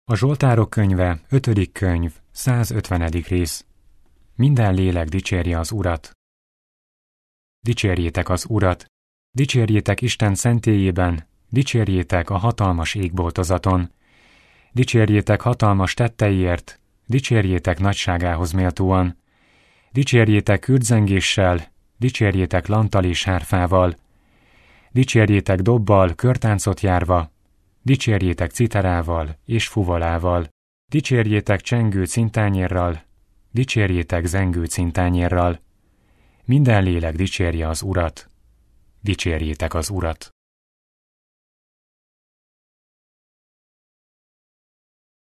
A Zsoltárok könyve, 5. könyv, 150. rész. Minden lélek dicsérje az Urat. Dicsérjétek az Urat, dicsérjétek Isten szentélyében, dicsérjétek a hatalmas égboltozaton, dicsérjétek hatalmas tetteiért, dicsérjétek nagyságához méltóan, dicsérjétek kürtzengéssel, dicsérjétek lanttal és hárfával, dicsérjétek dobbal, körtáncot járva, dicsérjétek citerával és fuvolával, dicsérjétek csengő cintányérral, dicsérjétek zengő cintányérral. Minden lélek dicsérje az Urat, dicsérjétek az Urat.